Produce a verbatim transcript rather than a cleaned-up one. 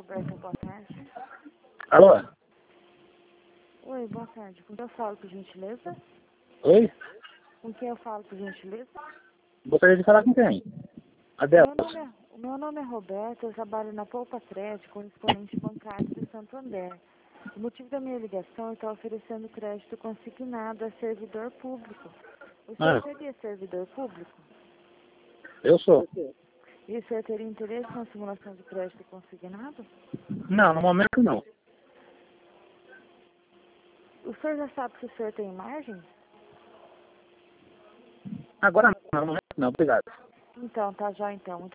Roberta, boa tarde. Alô? Oi, boa tarde. Com quem eu falo, por gentileza? Oi? Com quem eu falo, por gentileza? Gostaria de falar com quem? Meu Adeus. nome é, o meu nome é Roberta, eu trabalho na Poupa Crédito, correspondente bancário de Santander. O motivo da minha ligação é estar oferecendo crédito consignado a servidor público. O senhor Ah, seria servidor público? eu sou. E o senhor teria interesse na simulação de crédito consignado? Não, no momento não. O senhor já sabe se o senhor tem margem? Agora não, no momento não. Obrigado. Então, tá já então.